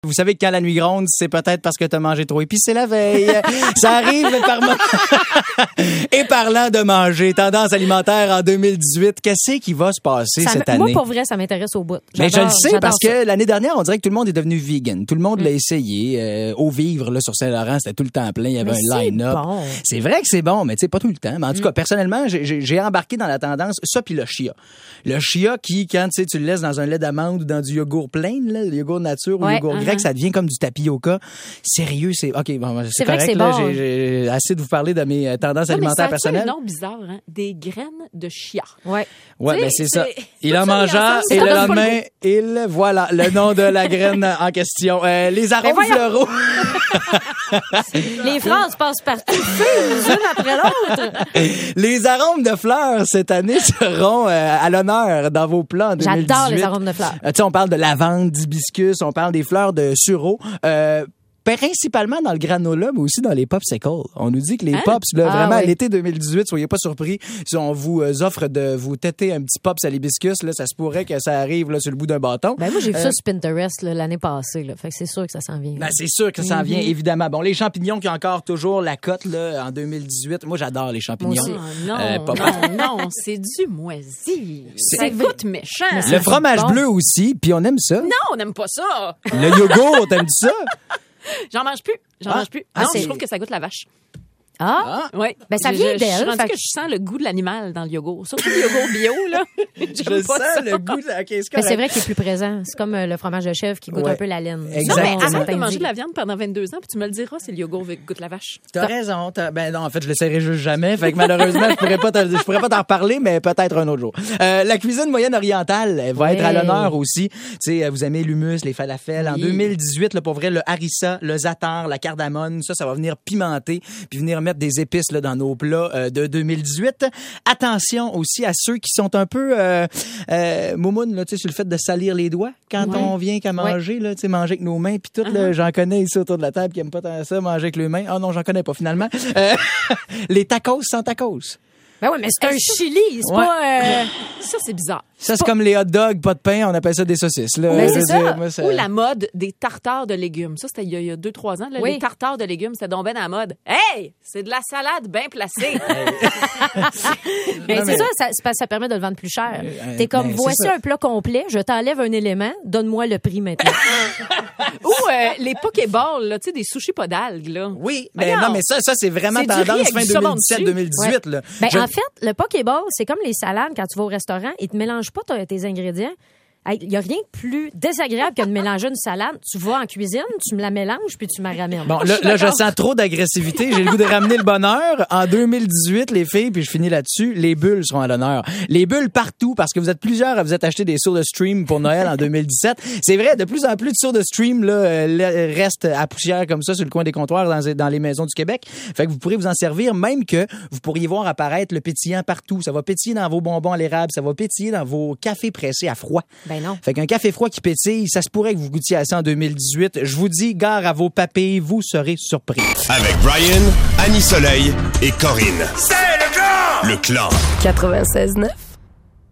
Vous savez que quand la nuit gronde, c'est peut-être parce que t'as mangé trop épicé la veille. Ça arrive par Et parlant de manger, tendance alimentaire en 2018, qu'est-ce qui va se passer cette année? Moi, pour vrai, ça m'intéresse au bout. Mais je le sais parce que l'année dernière, on dirait que tout le monde est devenu vegan. Tout le monde l'a essayé. Au Vivre, là, sur Saint-Laurent, c'était tout le temps plein. Il y avait un line-up. Bon. C'est vrai que c'est bon, mais tu sais, pas tout le temps. Mais en tout cas, personnellement, j'ai embarqué dans la tendance, ça puis le chia. Le chia qui, quand tu le laisses dans un lait d'amande ou dans du yogourt plein, là, le yogourt nature ou le yogourt grec, ça devient comme du tapioca. Sérieux, c'est... OK, bon, c'est correct. C'est là, bon. j'ai assez de vous parler de mes tendances alimentaires personnelles. C'est un nom bizarre, hein? Des graines de chia. Ouais, ben c'est ça. c'est- Il en mangea et le lendemain, voilà le nom de la graine en question. Les arômes floraux. Les phrases passent partout, une après l'autre. Les arômes de fleurs cette année seront à l'honneur dans vos plats en 2018. J'adore les arômes de fleurs. Tu sais, on parle de lavande, d'hibiscus, on parle des fleurs de sureau. Principalement dans le granola, mais aussi dans les popsicles. On nous dit que les pops, là, vraiment, à l'été 2018, soyez pas surpris. Si on vous offre de vous têter un petit pops à l'hibiscus, là, ça se pourrait que ça arrive là, sur le bout d'un bâton. Ben moi, j'ai vu ça sur Pinterest là, l'année passée. Là. Fait que c'est sûr que ça s'en vient. Ben, c'est sûr que ça en vient, évidemment. Bon, les champignons qui ont encore toujours la cote là, en 2018. Moi, j'adore les champignons. Non, c'est du moisi. Ça goûte méchant. Le fromage bleu aussi, puis on aime ça. Non, on n'aime pas ça. Le yogourt, t'aimes ça? J'en mange plus. Non, je trouve que ça goûte la vache. Ah? Ouais. Ben, ça vient d'elle. Je suis rendue que je sens le goût de l'animal dans le yogourt. Surtout le yogourt bio, là. Je sens le goût de la caisse. Mais c'est vrai qu'il est plus présent. C'est comme le fromage de chèvre qui goûte un peu la laine. Exactement. Non, mais arrête de manger de la viande pendant 22 ans, puis tu me le diras, c'est le yogourt qui goûte la vache. T'as raison. Ben non, en fait, je l'essaierai juste jamais. Fait que malheureusement, je pourrais pas t'en reparler, mais peut-être un autre jour. La cuisine moyenne orientale elle va être à l'honneur aussi. Tu sais, vous aimez l'hummus, les falafels. En 2018, là, pour vrai, le harissa, le za'atar, la cardamone, ça va venir pimenter puis venir mettre des épices là, dans nos plats de 2018. Attention aussi à ceux qui sont un peu moumounes là, tu sais, sur le fait de salir les doigts quand on vient qu'à manger là, tu sais, manger avec nos mains puis tout là, j'en connais ici autour de la table qui aiment pas tant ça, manger avec les mains. Ah non, j'en connais pas finalement. Les tacos sans tacos. Ben oui, mais c'est un chili, c'est pas... Ça, c'est bizarre. Ça, c'est comme les hot dogs, pas de pain, on appelle ça des saucisses. Là. Mais c'est ça. Ou la mode des tartares de légumes. Ça, c'était il y a 2-3 ans. Là, les tartares de légumes, c'était donc ben à la mode. Hey! C'est de la salade bien placée. Mais c'est ça, ça permet de le vendre plus cher. T'es comme, voici un plat complet, je t'enlève un élément, donne-moi le prix maintenant. Ou les pokéballs, là, tu sais, des sushis pas d'algues, là. Oui, mais non, mais ça c'est vraiment tendance fin 2017-2018. Là. Ben, en fait, le pokéball, c'est comme les salades quand tu vas au restaurant, ils te mélangent pas tes ingrédients. Il n'y a rien de plus désagréable que de mélanger une salade. Tu vas en cuisine, tu me la mélanges, puis tu me la ramènes. Bon, là, je sens trop d'agressivité. J'ai le goût de ramener le bonheur. En 2018, les filles, puis je finis là-dessus, les bulles seront à l'honneur. Les bulles partout, parce que vous êtes plusieurs à vous être acheté des sours de stream pour Noël en 2017. C'est vrai, de plus en plus de sours de stream là, restent à poussière comme ça sur le coin des comptoirs dans les maisons du Québec. Fait que vous pourrez vous en servir, même que vous pourriez voir apparaître le pétillant partout. Ça va pétiller dans vos bonbons à l'érable, ça va pétiller dans vos cafés pressés à froid. Ben non. Fait qu'un café froid qui pétille, ça se pourrait que vous goûtiez à ça en 2018. Je vous dis, gare à vos papilles, vous serez surpris. Avec Brian, Annie Soleil et Corinne. C'est le clan! Le clan. 96.9.